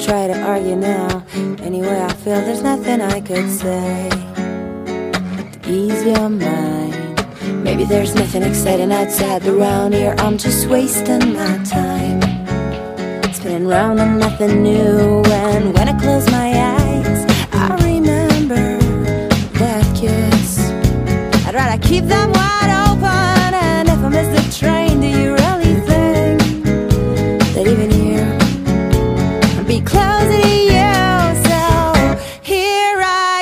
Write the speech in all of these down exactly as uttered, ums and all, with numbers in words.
try to argue now. Anyway, I feel there's nothing I could say to ease your mind. Maybe there's nothing exciting outside, but around here I'm just wasting my time, spinning round on nothing new. And when I close my eyes, I remember that kiss. I'd rather keep them wide open. And if I miss the train, do you really think that even here I'd be closer to you? So here I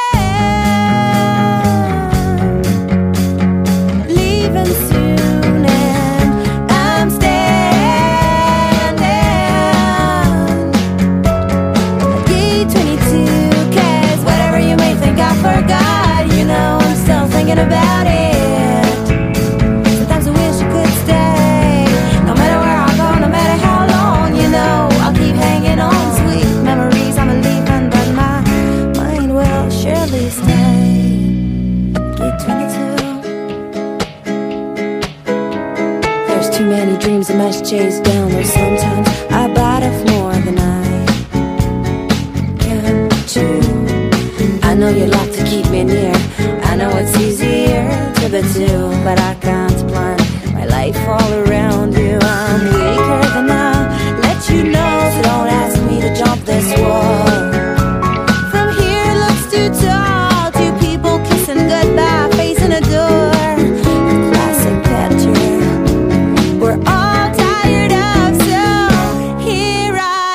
am, leaving soon, and I'm standing at gate twenty-two. Cause whatever you may think I forgot, you know I'm still thinking about it. Sometimes I wish I could stay, no matter where I go, no matter how long, you know I'll keep hanging on. Sweet memories I'm leaving, but my mind will surely stay. Gate twenty-two. There's too many dreams I must chase down. There's sometimes I bite off more than I can chew. I know you like to keep me near, I know it's easier to be two, but I can't plan my life all around you. I'm weaker than I'll let you know, so don't ask me to jump this wall. From here it looks too tall, two people kissing goodbye, facing a door. A classic picture we're all tired of. So here I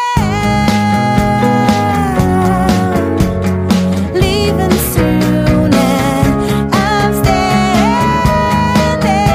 am, leaving soon, and I'm standing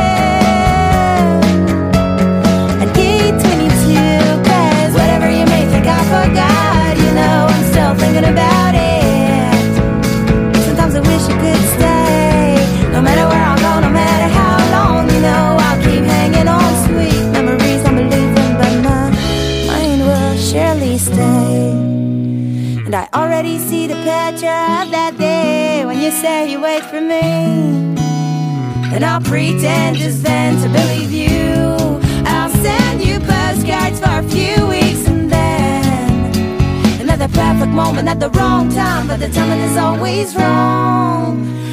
at gate twenty-two. Cause whatever you may think I forgot, you know I'm still thinking about it. Sometimes I wish I could stay, no matter where I go, no matter how long, you know I'll keep hanging on. Sweet memories I'm leaving, but my mind will surely stay. And I already see the picture of that day when you say you wait for me, and I'll pretend just then to believe you. I'll send you postcards for a few weeks, and then another perfect moment at the wrong time, but the timing is always wrong.